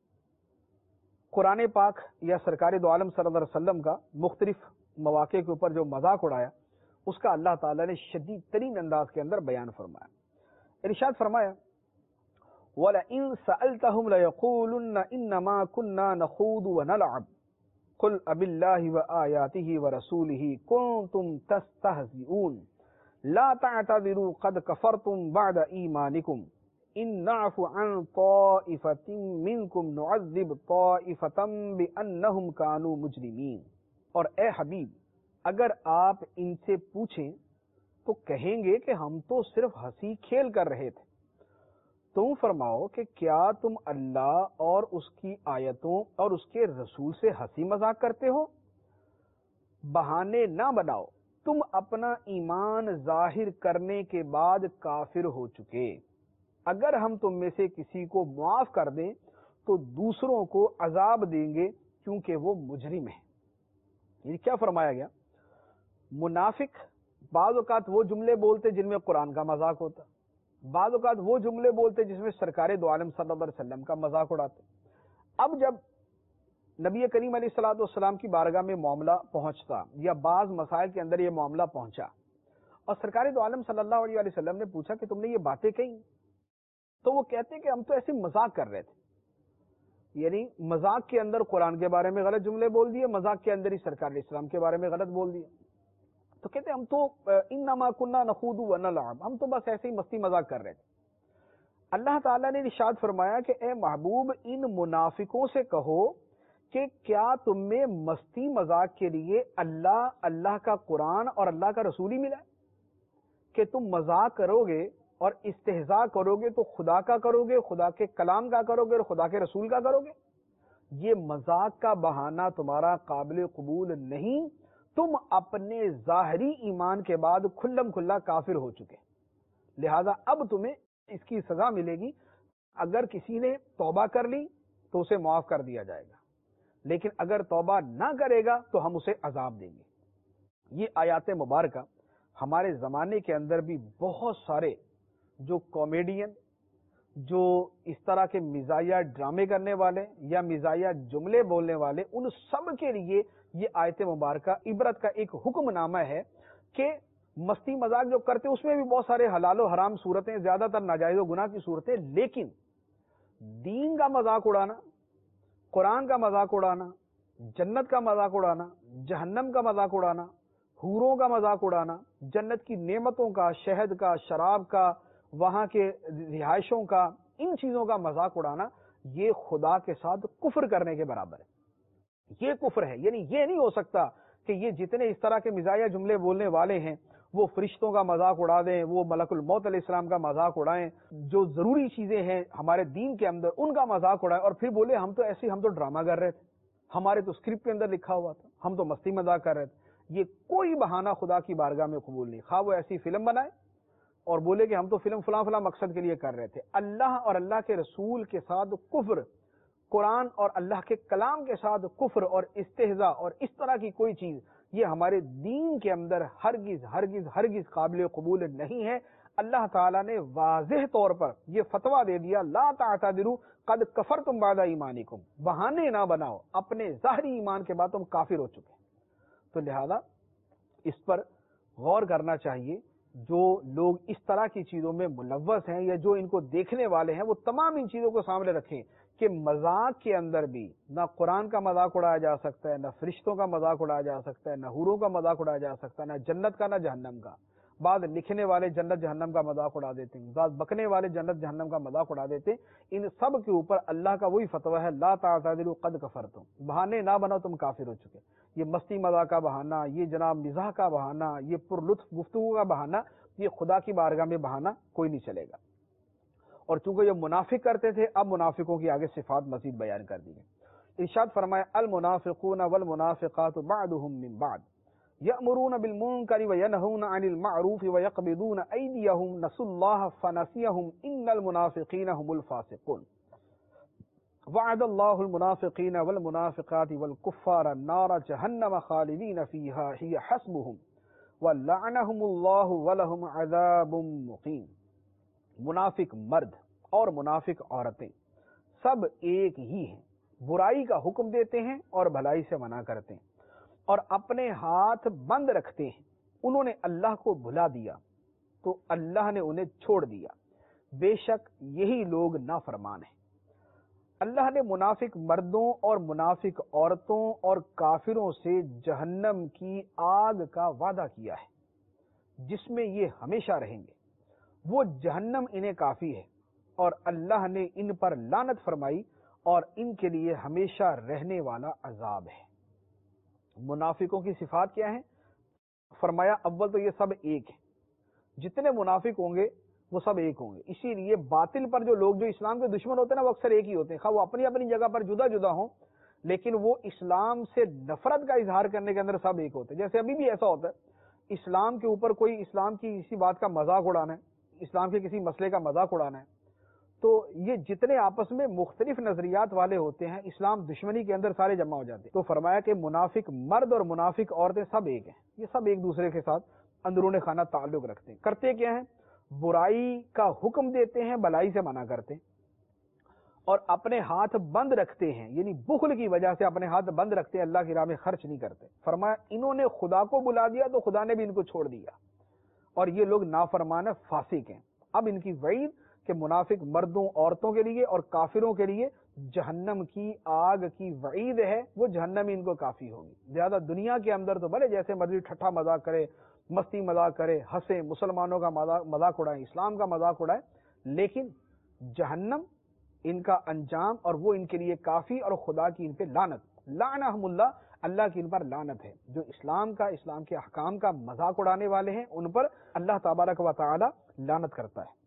Speaker 1: قرآن پاک یا سرکار دو عالم صلی اللہ علیہ وسلم کا مختلف مواقع کے اوپر جو مذاق اڑایا، اس کا اللہ تعالیٰ نے شدید ترین انداز کے اندر بیان فرمایا۔ ارشاد فرمایا وَلَئِن سَأَلْتَهُمْ لَيَقُولُنَّ إِنَّمَا كُنَّا نَخُوضُ وَنَلْعَبُ قُلْ أَبِاللَّهِ وَآيَاتِهِ وَرَسُولِهِ كُنتُمْ تَسْتَهْزِئُونَ لَا تَعْتَذِرُوا قَدْ كَفَرْتُمْ بَعْدَ إِيمَانِكُمْ إِن نَّعْفُ عَن طَائِفَةٍ مِّنكُمْ نُعَذِّبْ طَائِفَةً بِأَنَّهُمْ كَانُوا مُجْرِمِينَ۔ اور اے حبیب، اگر آپ ان سے پوچھیں تو کہیں گے کہ ہم تو صرف ہنسی کھیل کر رہے تھے۔ تم فرماؤ کہ کیا تم اللہ اور اس کی آیتوں اور اس کے رسول سے ہنسی مذاق کرتے ہو؟ بہانے نہ بناؤ، تم اپنا ایمان ظاہر کرنے کے بعد کافر ہو چکے۔ اگر ہم تم میں سے کسی کو معاف کر دیں تو دوسروں کو عذاب دیں گے کیونکہ وہ مجرم ہے. یہ کیا فرمایا گیا؟ منافق بعض اوقات وہ جملے بولتے جن میں قرآن کا مذاق ہوتا، بعض اوقات وہ جملے بولتے جس میں سرکار دو عالم صلی اللہ علیہ وسلم کا مذاق اڑاتے. اب جب نبی کریم علیہ الصلوۃ والسلام کی بارگاہ میں معاملہ پہنچتا یا بعض مسائل کے اندر یہ معاملہ پہنچا اور سرکار دو عالم صلی اللہ علیہ وسلم نے پوچھا کہ تم نے یہ باتیں کہیں، تو وہ کہتے کہ ہم تو ایسے مذاق کر رہے تھے. یعنی مذاق کے اندر قرآن کے بارے میں غلط جملے بول دیے، مذاق کے اندر ہی سرکار علیہ السلام کے بارے میں غلط بول دیے. تو کہتے ہم تو انما کنا نخوض ونلعب، ہم تو بس ایسے ہی مستی مذاق کر رہے تھے. اللہ تعالیٰ نے ارشاد فرمایا کہ اے محبوب ان منافقوں سے کہو کہ کیا تم میں مستی مذاق کے لیے اللہ کا قرآن اور اللہ کا رسول ہی ملا ہے؟ کہ تم مذاق کرو گے اور استہزاء کرو گے تو خدا کا کرو گے، خدا کے کلام کا کرو گے اور خدا کے رسول کا کرو گے. یہ مذاق کا بہانہ تمہارا قابل قبول نہیں. تم اپنے ظاہری ایمان کے بعد کھلم کھلا کافر ہو چکے، لہذا اب تمہیں اس کی سزا ملے گی. اگر کسی نے توبہ کر لی تو اسے معاف کر دیا جائے گا، لیکن اگر توبہ نہ کرے گا تو ہم اسے عذاب دیں گے. یہ آیات مبارکہ ہمارے زمانے کے اندر بھی بہت سارے جو کامیڈین، جو اس طرح کے مزاحیہ ڈرامے کرنے والے یا مزاحیہ جملے بولنے والے، ان سب کے لیے یہ آیت مبارکہ عبرت کا ایک حکم نامہ ہے کہ مستی مذاق جو کرتے اس میں بھی بہت سارے حلال و حرام صورتیں، زیادہ تر ناجائز و گناہ کی صورتیں، لیکن دین کا مذاق اڑانا، قرآن کا مذاق اڑانا، جنت کا مذاق اڑانا، جہنم کا مذاق اڑانا، حوروں کا مذاق اڑانا، جنت کی نعمتوں کا، شہد کا، شراب کا، وہاں کے رہائشوں کا، ان چیزوں کا مذاق اڑانا، یہ خدا کے ساتھ کفر کرنے کے برابر ہے. یہ کفر ہے. یعنی یہ نہیں ہو سکتا کہ یہ جتنے اس طرح کے مزاحیہ جملے بولنے والے ہیں وہ فرشتوں کا مذاق اڑا دیں، وہ ملک الموت علیہ السلام کا مذاق اڑائیں، جو ضروری چیزیں ہیں ہمارے دین کے اندر ان کا مذاق اڑائیں، اور پھر بولے ہم تو ڈرامہ کر رہے تھے، ہمارے تو اسکرپٹ کے اندر لکھا ہوا تھا، ہم تو مستی مذاق کر رہے تھے. یہ کوئی بہانہ خدا کی بارگاہ میں قبول نہیں. خواہ وہ ایسی فلم بنائے اور بولے کہ ہم تو فلم فلاں فلاں مقصد کے لیے کر رہے تھے. اللہ اور اللہ کے رسول کے ساتھ کفر، قرآن اور اللہ کے کلام کے ساتھ کفر اور استہزاء اور اس طرح کی کوئی چیز یہ ہمارے دین کے اندر ہرگز ہرگز ہرگز قابل قبول نہیں ہے. اللہ تعالیٰ نے واضح طور پر یہ فتویٰ دے دیا، لا تعتذروا قد کفرتم بعد ایمانکم، بہانے نہ بناؤ، اپنے ظاہری ایمان کے بعد تم کافر ہو چکے. تو لہذا اس پر غور کرنا چاہیے. جو لوگ اس طرح کی چیزوں میں ملوث ہیں یا جو ان کو دیکھنے والے ہیں وہ تمام ان چیزوں کو سامنے رکھیں کہ مذاق کے اندر بھی نہ قرآن کا مذاق اڑایا جا سکتا ہے، نہ فرشتوں کا مذاق اڑایا جا سکتا ہے، نہ حوروں کا مذاق اڑایا جا سکتا ہے، نہ جنت کا نہ جہنم کا. بعض لکھنے والے جنت جہنم کا مذاق اڑا دیتے ہیں، بعض بکنے والے جنت جہنم کا مذاق اڑا دیتے ہیں. ان سب کے اوپر اللہ کا وہی فتویٰ ہے، لا تعتذروا قد کفرتم، بہانے نہ بناؤ تم کافر ہو چکے. یہ مستی مذاق کا بہانہ، یہ جناب مزاح کا بہانہ، یہ پر لطف گفتگو کا بہانہ، یہ خدا کی بارگاہ میں بہانہ کوئی نہیں چلے گا. اور چونکہ یہ منافق کرتے تھے، اب منافقوں کی آگے صفات مزید بیان کر دی ہیں. ارشاد فرمایا المنافقون والمنافقات بعضهم من بعض یأمرون بالمنکر وینہون عن المعروف ویقبضون ایدیہم نسوا اللہ فنسیہم ان المنافقین هم الفاسقون. وعد اللہ المنافقین والمنافقات والکفار النار جہنم خالدین فیہا ہی حسبہم ولعنہم اللہ ولہم عذاب مقیم. منافق مرد اور منافق عورتیں سب ایک ہی ہیں، برائی کا حکم دیتے ہیں اور بھلائی سے منع کرتے ہیں اور اپنے ہاتھ بند رکھتے ہیں. انہوں نے اللہ کو بھلا دیا تو اللہ نے انہیں چھوڑ دیا، بے شک یہی لوگ نافرمان ہیں. اللہ نے منافق مردوں اور منافق عورتوں اور کافروں سے جہنم کی آگ کا وعدہ کیا ہے جس میں یہ ہمیشہ رہیں گے. وہ جہنم انہیں کافی ہے اور اللہ نے ان پر لعنت فرمائی اور ان کے لیے ہمیشہ رہنے والا عذاب ہے. منافقوں کی صفات کیا ہیں؟ فرمایا اول تو یہ سب ایک ہیں، جتنے منافق ہوں گے وہ سب ایک ہوں گے. اسی لیے باطل پر جو لوگ جو اسلام کے دشمن ہوتے ہیں نا وہ اکثر ایک ہی ہوتے ہیں، خواہ وہ اپنی اپنی جگہ پر جدا جدا ہوں لیکن وہ اسلام سے نفرت کا اظہار کرنے کے اندر سب ایک ہوتے ہیں. جیسے ابھی بھی ایسا ہوتا ہے، اسلام کے اوپر کوئی اسلام کی کسی بات کا مذاق اڑانا ہے، اسلام کے کسی مسئلے کا مذاق اڑانا ہے تو یہ جتنے آپس میں مختلف نظریات والے ہوتے ہیں اسلام دشمنی کے اندر سارے جمع ہو جاتے ہیں. تو فرمایا کہ منافق مرد اور منافق عورتیں سب ایک ہیں، یہ سب ایک دوسرے کے ساتھ اندرون خانہ تعلق رکھتے ہیں. کرتے کیا ہیں؟ برائی کا حکم دیتے ہیں، بلائی سے منع کرتے ہیں، اور اپنے ہاتھ بند رکھتے ہیں، یعنی بخل کی وجہ سے اپنے ہاتھ بند رکھتے ہیں، اللہ کی راہ میں خرچ نہیں کرتے. فرمایا انہوں نے خدا کو بلا دیا تو خدا نے بھی ان کو چھوڑ دیا، اور یہ لوگ نافرمان فاسق ہیں. اب ان کی وعید کہ منافق مردوں عورتوں کے لیے اور کافروں کے لیے جہنم کی آگ کی وعید ہے، وہ جہنم ان کو کافی ہوگی. زیادہ دنیا کے اندر تو بھلے جیسے مرضی ٹھٹھا مذاق کرے، مستی مذاق کرے، ہنسے، مسلمانوں کا مذاق اڑائیں، اسلام کا مذاق اڑائیں، لیکن جہنم ان کا انجام اور وہ ان کے لیے کافی، اور خدا کی ان پہ لعنت، لعنہم اللہ، اللہ کی ان پر لعنت ہے. جو اسلام کے احکام کا مذاق اڑانے والے ہیں ان پر اللہ تبارک و تعالی لعنت کرتا ہے.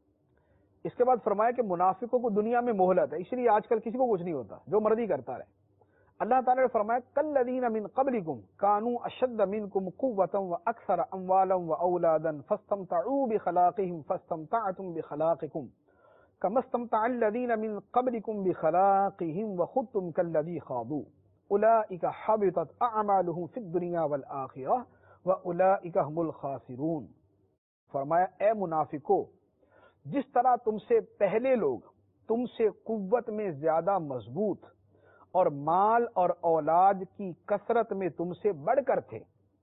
Speaker 1: اس کے بعد فرمایا کہ منافقوں کو دنیا میں مہلت ہے، اس لیے آج کل کسی کو کچھ نہیں ہوتا، جو مرضی کرتا رہے. اللہ تعالی نے فرمایا کالذین من قبلکم کانوا اشد منکم قوۃ واکثر اموالا واولادا فاستمتعوا بخلاقهم فاستمتعتم بخلاقکم كما استمتع الذين من قبلكم بخلاقهم وخضتم كالذي خاضوا اولئك حبطت اعمالهم في الدنيا والاخره واولئك هم الخاسرون. فرمایا اے منافقو، جس طرح تم سے پہلے لوگ تم سے قوت میں زیادہ مضبوط اور مال اور اولاد کی کثرت میں تم سے بڑھ کر تھے،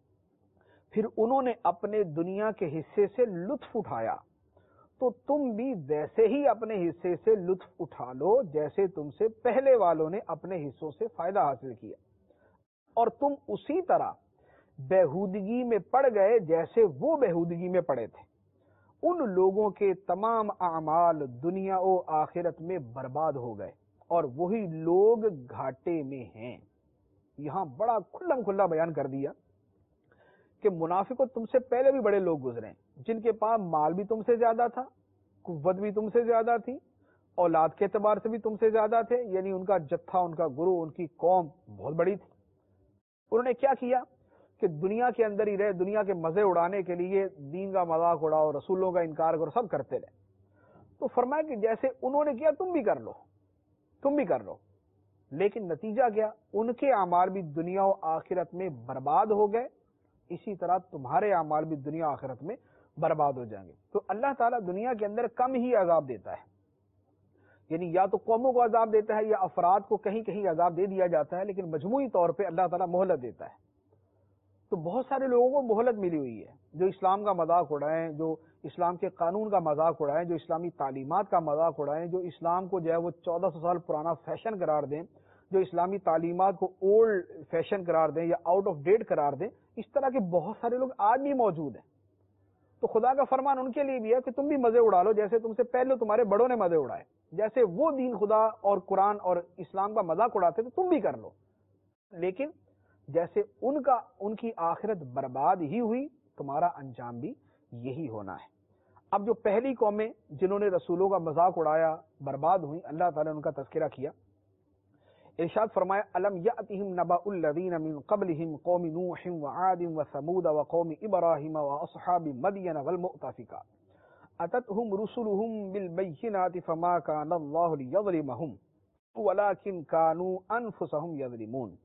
Speaker 1: پھر انہوں نے اپنے دنیا کے حصے سے لطف اٹھایا، تو تم بھی ویسے ہی اپنے حصے سے لطف اٹھا لو جیسے تم سے پہلے والوں نے اپنے حصوں سے فائدہ حاصل کیا، اور تم اسی طرح بےہودگی میں پڑ گئے جیسے وہ بےہودگی میں پڑے تھے. ان لوگوں کے تمام اعمال دنیا و آخرت میں برباد ہو گئے اور وہی لوگ گھاٹے میں ہیں. یہاں بڑا کھلم کھلا بیان کر دیا کہ منافقوں تم سے پہلے بھی بڑے لوگ گزرے ہیں، جن کے پاس مال بھی تم سے زیادہ تھا، قوت بھی تم سے زیادہ تھی، اولاد کے اعتبار سے بھی تم سے زیادہ تھے، یعنی ان کا جتھا، ان کا گروہ، ان کی قوم بہت بڑی تھی. انہوں نے کیا کیا کہ دنیا کے اندر ہی رہے، دنیا کے مزے اڑانے کے لیے دین کا مذاق اڑاؤ، رسولوں کا انکار کرو، سب کرتے رہے. تو فرمایا کہ جیسے انہوں نے کیا تم بھی کر لو، تم بھی کر لو. لیکن نتیجہ کیا؟ ان کے اعمال بھی دنیا و آخرت میں برباد ہو گئے، اسی طرح تمہارے اعمال بھی دنیا آخرت میں برباد ہو جائیں گے. تو اللہ تعالیٰ دنیا کے اندر کم ہی عذاب دیتا ہے، یعنی یا تو قوموں کو عذاب دیتا ہے یا افراد کو کہیں کہیں عذاب دے دیا جاتا ہے، لیکن مجموعی طور پہ اللہ تعالیٰ مہلت دیتا ہے. تو بہت سارے لوگوں کو مہلت ملی ہوئی ہے، جو اسلام کا مذاق اڑائیں، جو اسلام کے قانون کا مذاق اڑائیں، جو اسلامی تعلیمات کا مذاق اڑائیں، جو اسلام کو جو ہے وہ 1400 سال پرانا فیشن قرار دیں، جو اسلامی تعلیمات کو اولڈ فیشن قرار دیں یا آؤٹ آف ڈیٹ قرار دیں. اس طرح کے بہت سارے لوگ آج بھی موجود ہیں. تو خدا کا فرمان ان کے لیے بھی ہے کہ تم بھی مزے اڑا لو جیسے تم سے پہلے تمہارے بڑوں نے مزے اڑائے، جیسے وہ دین خدا اور قرآن اور اسلام کا مذاق اڑاتے تھے تم بھی کر لو، لیکن جیسے ان کی آخرت برباد ہی ہوئی تمہارا انجام بھی یہی ہونا ہے. اب جو پہلی قومیں جنہوں نے رسولوں کا مذاق اڑایا برباد ہوئی، اللہ تعالیٰ نے ان کا تذکرہ کیا. ارشاد فرمایا الم یاتہم نبأ الذین من قبلہم قوم نوح وعاد وثمود وقوم ابراہیم واصحاب مدین والمؤتفکات اتتہم رسلہم بالبینات فما کان اللہ لیظلمہم ولکن کانوا انفسہم یظلمون.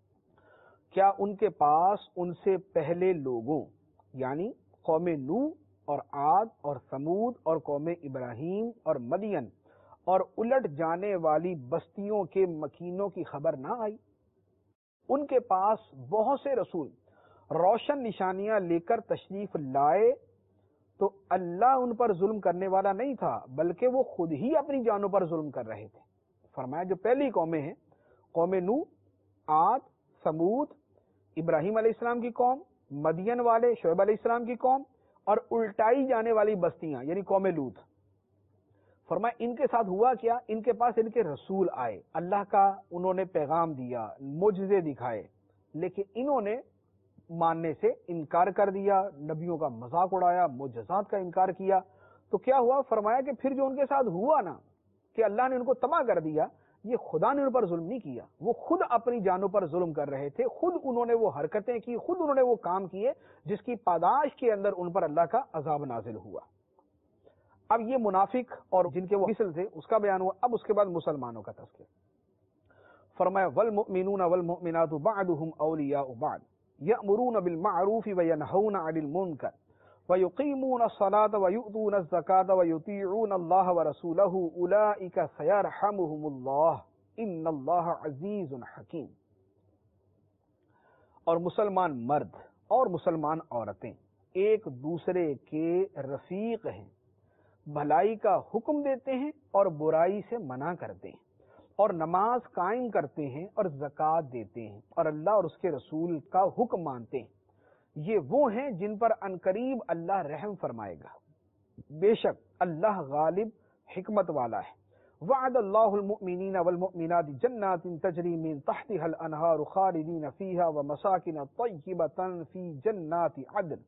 Speaker 1: کیا ان کے پاس ان سے پہلے لوگوں یعنی قوم نوح اور عاد اور ثمود اور قوم ابراہیم اور مدین اور الٹ جانے والی بستیوں کے مکینوں کی خبر نہ آئی؟ ان کے پاس بہت سے رسول روشن نشانیاں لے کر تشریف لائے تو اللہ ان پر ظلم کرنے والا نہیں تھا بلکہ وہ خود ہی اپنی جانوں پر ظلم کر رہے تھے. فرمایا جو پہلی قومیں ہیں، قوم نوح، عاد، ثمود، ابراہیم علیہ السلام کی قوم، مدین والے شعیب علیہ السلام کی قوم، اور الٹائی جانے والی بستیاں یعنی قوم لوط. فرمایا ان کے ساتھ ہوا کیا؟ ان کے پاس ان کے رسول آئے، اللہ کا انہوں نے پیغام دیا، معجزے دکھائے، لیکن انہوں نے ماننے سے انکار کر دیا، نبیوں کا مذاق اڑایا، معجزات کا انکار کیا. تو کیا ہوا؟ فرمایا کہ پھر جو ان کے ساتھ ہوا نا کہ اللہ نے ان کو تباہ کر دیا، یہ خدا نے ان پر ظلم نہیں کیا، وہ خود اپنی جانوں پر ظلم کر رہے تھے، خود انہوں نے وہ حرکتیں کی، خود انہوں نے وہ کام کیے جس کی پاداش کے اندر ان پر اللہ کا عذاب نازل ہوا. اب یہ منافق اور جن کے وہ مثل تھے اس کا بیان ہوا. اب اس کے بعد مسلمانوں کا تذکرہ. فرمایا والمؤمنون والمؤمنات بعضهم اولیاء بعض یأمرون بالمعروف وینہون عن المنکر ویقیمون الصلاة ویؤتون الزکاة ویطیعون اللہ ورسولہ اولئک سیرحمهم اللہ ان اللہ عزیز حکیم. اور مسلمان مرد اور مسلمان عورتیں ایک دوسرے کے رفیق ہیں، بھلائی کا حکم دیتے ہیں اور برائی سے منع کرتے ہیں، اور نماز قائم کرتے ہیں اور زکوٰۃ دیتے ہیں اور اللہ اور اس کے رسول کا حکم مانتے ہیں. یہ وہ ہیں جن پر عنقریب اللہ رحم فرمائے گا. بے شک اللہ غالب حکمت والا ہے. وعد اللہ المؤمنین والمؤمنات جنات تجری من تحتها الانہار خالدین فیہا ومساکن طیبۃ فی جنات عدن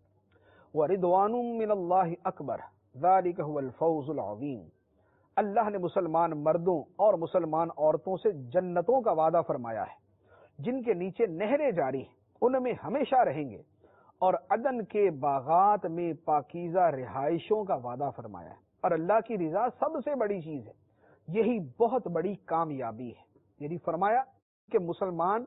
Speaker 1: ورضوان من اللہ اکبر ذالک هو الفوز العظیم. اللہ نے مسلمان مردوں اور مسلمان عورتوں سے جنتوں کا وعدہ فرمایا ہے جن کے نیچے نہریں جاری ہیں، ان میں ہمیشہ رہیں گے، اور عدن کے باغات میں پاکیزہ رہائشوں کا وعدہ فرمایا ہے. اور اللہ کی رضا سب سے بڑی چیز ہے، یہی بہت بڑی کامیابی ہے. یعنی فرمایا کہ مسلمان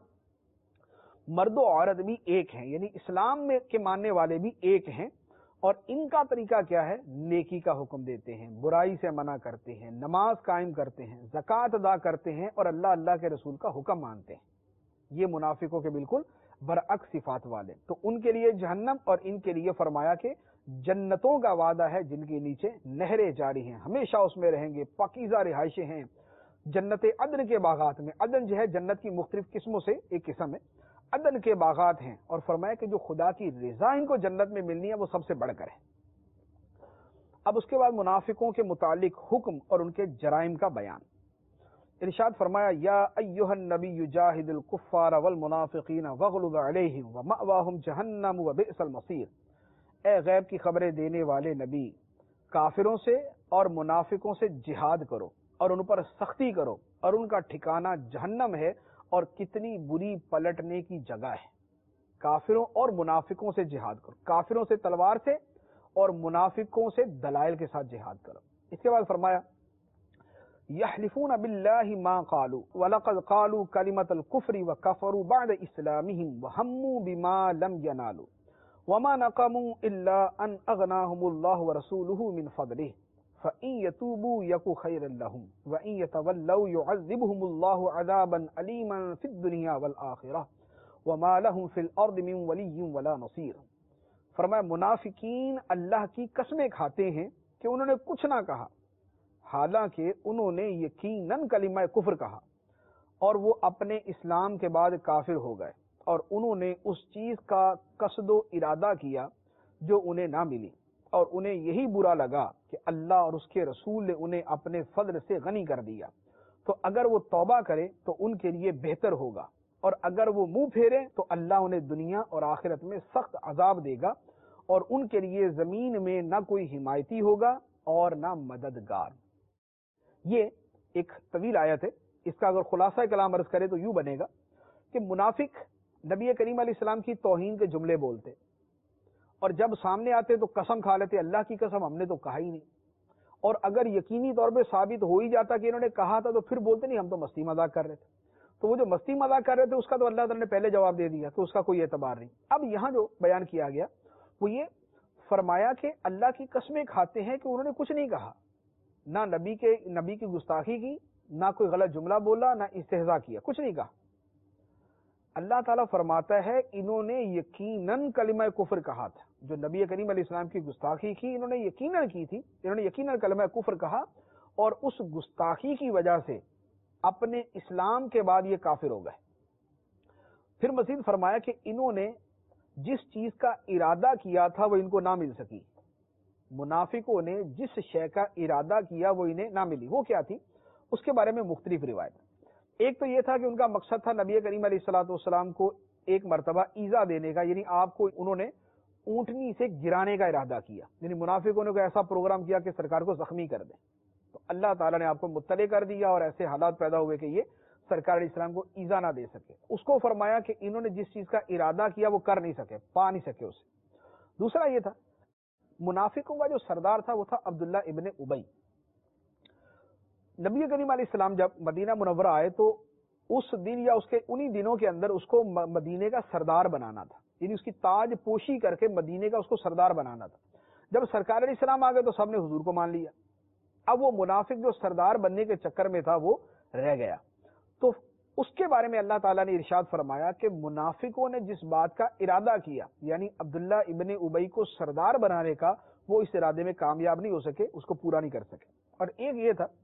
Speaker 1: مرد و عورت بھی ایک ہیں، یعنی اسلام میں کے ماننے والے بھی ایک ہیں، اور ان کا طریقہ کیا ہے؟ نیکی کا حکم دیتے ہیں، برائی سے منع کرتے ہیں، نماز قائم کرتے ہیں، زکوٰۃ ادا کرتے ہیں اور اللہ کے رسول کا حکم مانتے ہیں. یہ منافقوں کے بالکل برعکس صفات والے. تو ان کے لیے جہنم اور ان کے لیے فرمایا کہ جنتوں کا وعدہ ہے جن کے نیچے نہریں جاری ہیں، ہمیشہ اس میں رہیں گے، پاکیزہ رہائشیں ہیں. جنت عدن کے باغات میں، عدن جو ہے جنت کی مختلف قسموں سے ایک قسم ہے، عدن کے باغات ہیں. اور فرمایا کہ جو خدا کی رضا ان کو جنت میں ملنی ہے وہ سب سے بڑھ کر ہے. اب اس کے بعد منافقوں کے متعلق حکم اور ان کے جرائم کا بیان. ارشاد فرمایا یا ایھا النبی جاہد الکفار والمنافقین واغلظ علیہم ومأواہم جہنم وبئس المصیر. اے غیب کی خبریں دینے والے نبی، کافروں سے اور منافقوں سے جہاد کرو اور ان پر سختی کرو، اور ان کا ٹھکانہ جہنم ہے اور کتنی بری پلٹنے کی جگہ ہے. کافروں اور منافقوں سے جہاد کرو، کافروں سے تلوار سے اور منافقوں سے دلائل کے ساتھ جہاد کرو. اس کے بعد فرمایا یحلفون باللہ ما قالوا ولقد قالوا کلمۃ الکفر وکفروا بعد اسلامہم وہموا بما لم ینالوا وما نقموا الا ان اغناہم اللہ ورسولہ من فضلہ فإن يتوبوا يك خيرا لهم وإن يتولوا يعذبهم الله عذابا أليما في الدنيا والآخرة وما لهم في الأرض من ولي ولا نصير. فرمایا منافقین اللہ کی قسمیں کھاتے ہیں کہ انہوں نے کچھ نہ کہا، حالانکہ انہوں نے یقیناً کلمہ کفر کہا اور وہ اپنے اسلام کے بعد کافر ہو گئے، اور انہوں نے اس چیز کا قصد و ارادہ کیا جو انہیں نہ ملی، اور انہیں یہی برا لگا کہ اللہ اور اس کے رسول نے انہیں اپنے فضل سے غنی کر دیا. تو اگر وہ توبہ کرے تو ان کے لیے بہتر ہوگا، اور اگر وہ منہ پھیرے تو اللہ انہیں دنیا اور آخرت میں سخت عذاب دے گا، اور ان کے لیے زمین میں نہ کوئی حمایتی ہوگا اور نہ مددگار. یہ ایک طویل آیت ہے، اس کا اگر خلاصہ کلام عرض کرے تو یوں بنے گا کہ منافق نبی کریم علیہ السلام کی توہین کے جملے بولتے، اور جب سامنے آتے تو قسم کھا لیتے اللہ کی قسم ہم نے تو کہا ہی نہیں، اور اگر یقینی طور پہ ثابت ہو ہی جاتا کہ انہوں نے کہا تھا تو پھر بولتے نہیں ہم تو مستی مذاق کر رہے تھے. تو وہ جو مستی مذاق کر رہے تھے اس کا تو اللہ تعالیٰ نے پہلے جواب دے دیا کہ اس کا کوئی اعتبار نہیں. اب یہاں جو بیان کیا گیا وہ یہ فرمایا کہ اللہ کی قسمیں کھاتے ہیں کہ انہوں نے کچھ نہیں کہا، نہ نبی کی گستاخی کی، نہ کوئی غلط جملہ بولا، نہ استہزاء کیا، کچھ نہیں کہا. اللہ تعالیٰ فرماتا ہے انہوں نے یقیناً کلمہ کفر کہا تھا. جو نبی کریم علیہ السلام کی گستاخی کی انہوں نے یقیناً کی تھی، انہوں نے یقیناً کلمہ کفر کہا، اور اس گستاخی کی وجہ سے اپنے اسلام کے بعد یہ کافر ہو گئے. پھر مزید فرمایا کہ انہوں نے جس چیز کا ارادہ کیا تھا وہ ان کو نہ مل سکی. منافقوں نے جس شے کا ارادہ کیا وہ انہیں نہ ملی. وہ کیا تھی؟ اس کے بارے میں مختلف روایت. ایک تو یہ تھا کہ ان کا مقصد تھا نبی کریم علیہ الصلوۃ والسلام کو ایک مرتبہ ایذا دینے کا، یعنی آپ کو انہوں نے اونٹنی سے گرانے کا ارادہ کیا، یعنی منافقوں نے کوئی ایسا پروگرام کیا کہ سرکار کو زخمی کر دیں. تو اللہ تعالیٰ نے آپ کو مطلع کر دیا اور ایسے حالات پیدا ہوئے کہ یہ سرکار علیہ السلام کو ایذا نہ دے سکے. اس کو فرمایا کہ انہوں نے جس چیز کا ارادہ کیا وہ کر نہیں سکے، پا نہیں سکے اسے. دوسرا یہ تھا منافقوں کا جو سردار تھا وہ تھا عبداللہ ابن ابی۔ نبی کریم علیہ السلام جب مدینہ منورہ آئے تو اس دن یا اس کے انہی دنوں کے اندر اس کو مدینے کا سردار بنانا تھا، یعنی اس کی تاج پوشی کر کے مدینے کا اس کو سردار بنانا تھا۔ جب سرکار علیہ السلام آ گئے تو سب نے حضور کو مان لیا، اب وہ منافق جو سردار بننے کے چکر میں تھا وہ رہ گیا۔ تو اس کے بارے میں اللہ تعالیٰ نے ارشاد فرمایا کہ منافقوں نے جس بات کا ارادہ کیا، یعنی عبداللہ ابن ابی کو سردار بنانے کا، وہ اس ارادے میں کامیاب نہیں ہو سکے، اس کو پورا نہیں کر سکے۔ اور ایک یہ تھا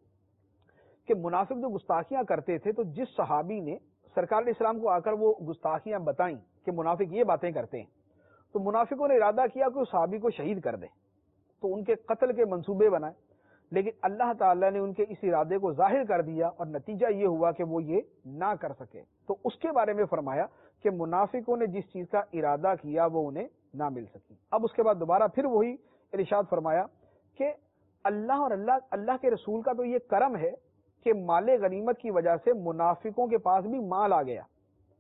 Speaker 1: کہ منافق جو گستاخیاں کرتے تھے، تو جس صحابی نے سرکار علیہ السلام کو آ کر وہ گستاخیاں بتائیں کہ منافق یہ باتیں کرتے ہیں، تو منافقوں نے ارادہ کیا کہ اس صحابی کو شہید کر دیں، تو ان کے قتل کے منصوبے بنائے، لیکن اللہ تعالیٰ نے ان کے اس ارادے کو ظاہر کر دیا اور نتیجہ یہ ہوا کہ وہ یہ نہ کر سکے۔ تو اس کے بارے میں فرمایا کہ منافقوں نے جس چیز کا ارادہ کیا وہ انہیں نہ مل سکی۔ اب اس کے بعد دوبارہ پھر وہی ارشاد فرمایا کہ اللہ اور اللہ کے رسول کا تو یہ کرم ہے کہ مال غنیمت کی وجہ سے منافقوں کے پاس بھی مال آ گیا،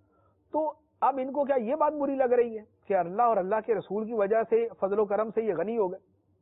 Speaker 1: تو اب ان کو کیا یہ بات بری لگ رہی ہے کہ اللہ اور اللہ کے رسول کی وجہ سے فضل و کرم سے یہ غنی ہو گئے؟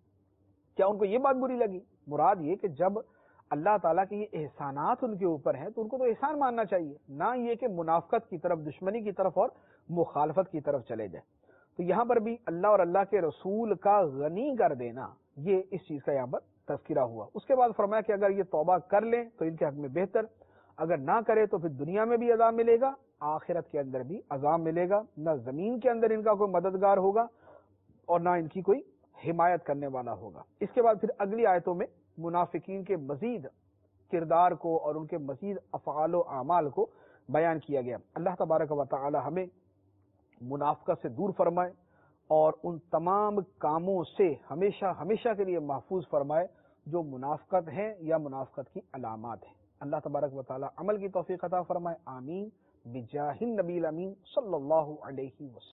Speaker 1: کیا ان کو یہ بات بری لگی؟ مراد یہ کہ جب اللہ تعالیٰ کے یہ احسانات ان کے اوپر ہیں تو ان کو تو احسان ماننا چاہیے، نہ یہ کہ منافقت کی طرف، دشمنی کی طرف اور مخالفت کی طرف چلے جائے۔ تو یہاں پر بھی اللہ اور اللہ کے رسول کا غنی کر دینا، یہ اس چیز کا یہاں پر تذکرہ ہوا۔ اس کے بعد فرمایا کہ اگر یہ توبہ کر لیں تو ان کے حق میں بہتر، اگر نہ کرے تو پھر دنیا میں بھی عذاب ملے گا، آخرت کے اندر بھی عذاب ملے گا، نہ زمین کے اندر ان کا کوئی مددگار ہوگا اور نہ ان کی کوئی حمایت کرنے والا ہوگا۔ اس کے بعد پھر اگلی آیتوں میں منافقین کے مزید کردار کو اور ان کے مزید افعال و اعمال کو بیان کیا گیا۔ اللہ تبارک و تعالی ہمیں منافقت سے دور فرمائے اور ان تمام کاموں سے ہمیشہ ہمیشہ کے لیے محفوظ فرمائے جو منافقت ہیں یا منافقت کی علامات ہیں۔ اللہ تبارک و تعالی عمل کی توفیق عطا فرمائے، آمین، بجاہ النبی الامین صلی اللہ علیہ وسلم۔